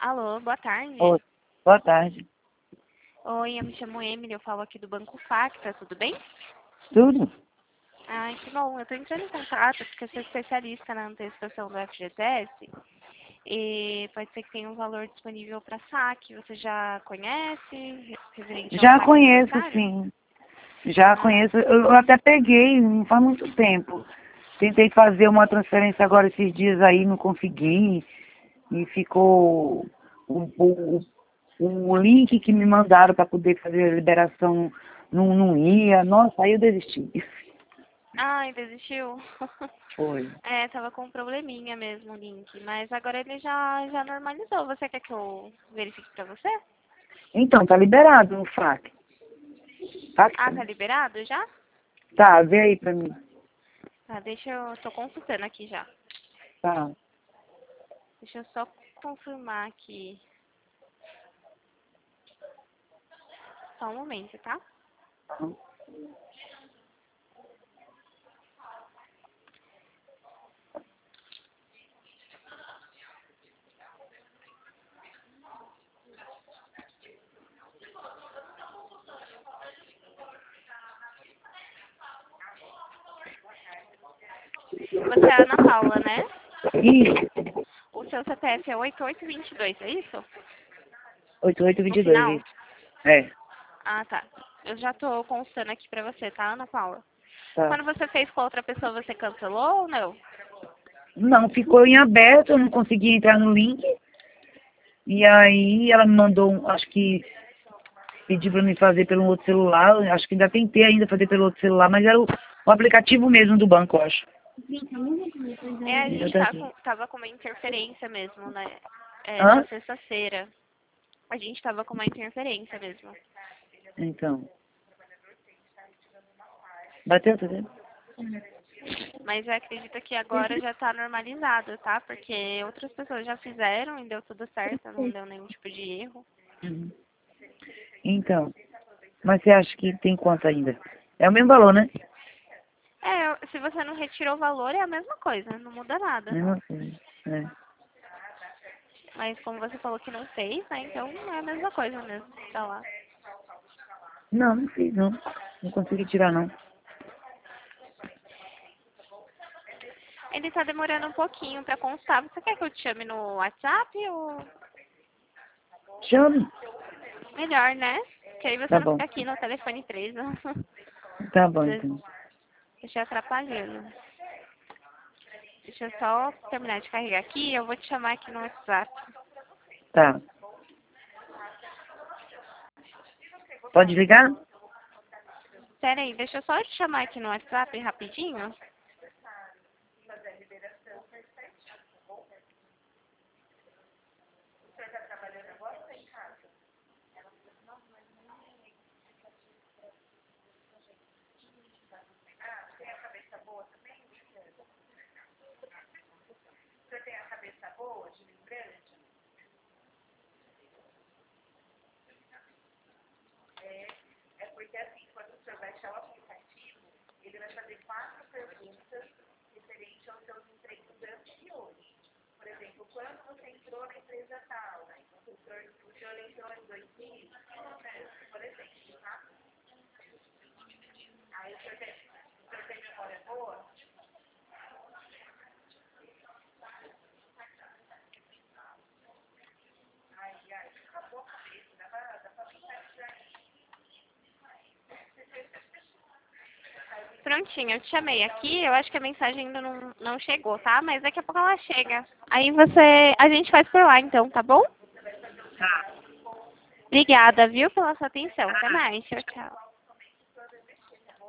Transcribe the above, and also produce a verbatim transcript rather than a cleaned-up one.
Alô, boa tarde. Oi, boa tarde. Oi, eu me chamo Emily, eu falo aqui do Banco Facta, tudo bem? Tudo? Ai, que bom. Eu estou entrando em contato porque eu sou especialista na antecipação do F G T S e pode ser que tenha um valor disponível para saque. Você já conhece, referente ao Já saque conheço, aniversário? sim. Já Ah, conheço. Eu até peguei, não faz muito tempo. Tentei fazer uma transferência agora esses dias aí, não consegui. E ficou o, o, o, o link que me mandaram para poder fazer a liberação não, não ia. Nossa, aí eu desisti. ai, desistiu? Foi. É, tava com um probleminha mesmo o link, mas agora ele já, já normalizou. Você quer que eu verifique para você? Então, tá liberado no F A C. Ah, Facta, tá né? liberado já? Tá, vê aí pra mim. Tá, deixa eu... tô consultando aqui já. Tá. Deixa eu só confirmar aqui. Só um momento, tá? Você é a Ana Paula, né? Isso, O seu C P F é oito oito dois dois, é isso? oito oito No dois dois, final? isso. É, Ah, tá. Eu já tô constando aqui pra você, tá, Ana Paula? tá. Quando você fez com a outra pessoa, você cancelou ou não? Não, ficou em aberto, eu não consegui entrar no link. E aí ela me mandou, um- acho que pediu pra me fazer pelo outro celular. Acho que ainda tentei ainda fazer pelo outro celular, mas era o, o aplicativo mesmo do banco, eu acho. É, a Eu gente tô tá aqui. com, tava com uma interferência mesmo, né? É, na Hã? sexta-feira. A gente tava com uma interferência mesmo. Então. Bateu, tá vendo? Mas eu acredito que agora já tá normalizado, tá? Porque outras pessoas já fizeram e deu tudo certo, não deu nenhum tipo de erro. Uhum. Então. Mas você acha que tem quanto ainda? É o mesmo valor, né? É, se você não retirou o valor, é a mesma coisa, não muda nada. Mesmo assim. É. Mas como você falou que não fez, né? Então é a mesma coisa mesmo, tá lá. Não, não fiz, não. Não consegui tirar, não. Ele tá demorando um pouquinho pra constar. Você quer que eu te chame no WhatsApp ou... Chame. Melhor, né? Que aí você Tá não bom. fica aqui no telefone preso. Tá bom, Você então. deixa atrapalhando. Deixa eu só terminar de carregar aqui e eu vou te chamar aqui no WhatsApp. Tá. Pode ligar? Pera aí, deixa eu só te chamar aqui no WhatsApp rapidinho. Prontinho, eu te chamei aqui. Eu acho que a mensagem ainda não, não chegou, tá? Mas daqui a pouco ela chega. Aí você... A gente faz por lá, então, tá bom? Tá. Obrigada, viu, pela sua atenção. Até mais. Tchau, tchau.